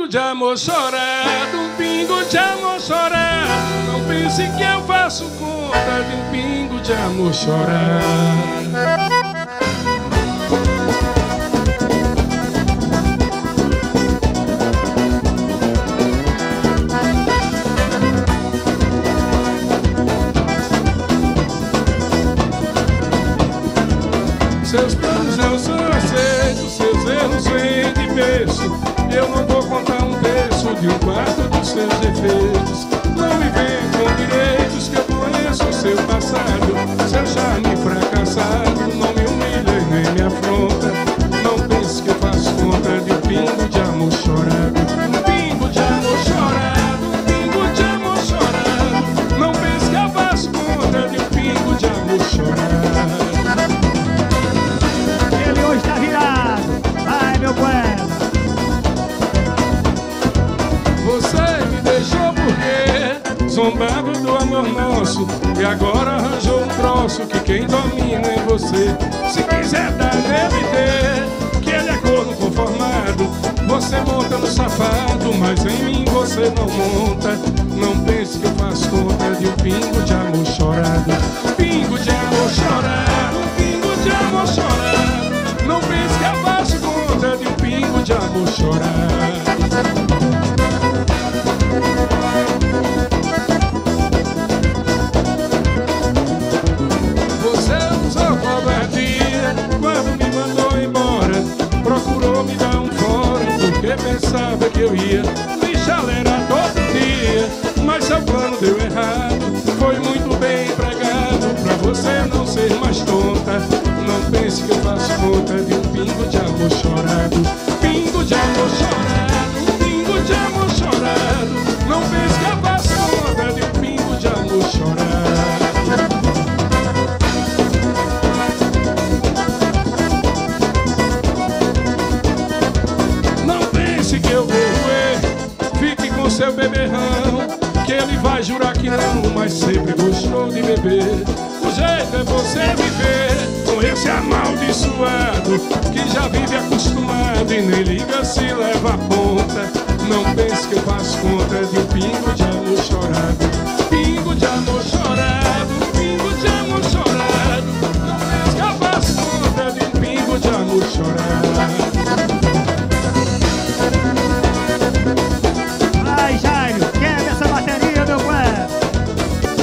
pingo de amor chorado, um pingo de amor chorado. Não pense que eu faço conta de um pingo de amor chorado. Seus planos não são aceitos, seus erros vêm de berço. Eu não vou contar um terço de um quarto dos seus defeitos. Não me venha com direitos, que eu conheço o seu passado. Seu charme fracassado não me humilha e nem me afronta. Não pense que eu faço conta de um pingo de amor chorado. Um pingo de amor chorado, um pingo de amor chorado. Não pense que eu faço conta de um pingo de amor chorado. Tá virado, ai meu poeta. Você me deixou porque zombava do amor nosso, e agora arranjou um troço que quem domina é você. Se quiser dar nele ter, que ele é corno conformado. Você monta no safado, mas em mim você não monta. Não pense que eu faço conta de um pingo de amor chorado. Pingo de amor chorado, pingo de amor chorado. Não pense que eu faço conta de um pingo de amor chorado. Você usou covardia quando me mandou embora. Procurou me dar um fora porque pensava que eu ia me chalerar todo dia. Mas seu plano deu errado, foi muito bem empregado pra você não ser mais tonta. Não pense que eu faço conta de um pingo de amor chorado. Pingo de amor chorado, pingo de amor chorado. Não pense que eu faço conta de um pingo de amor chorado. Não pense que eu vou roer, fique com seu beberrão, que ele vai jurar que não, mas sempre gostou de beber. O jeito é você viver com esse amaldiçoado que já vive acostumado e nem liga se leva a ponta. Não pense que eu faço conta de um pingo de amor chorado. Pingo de amor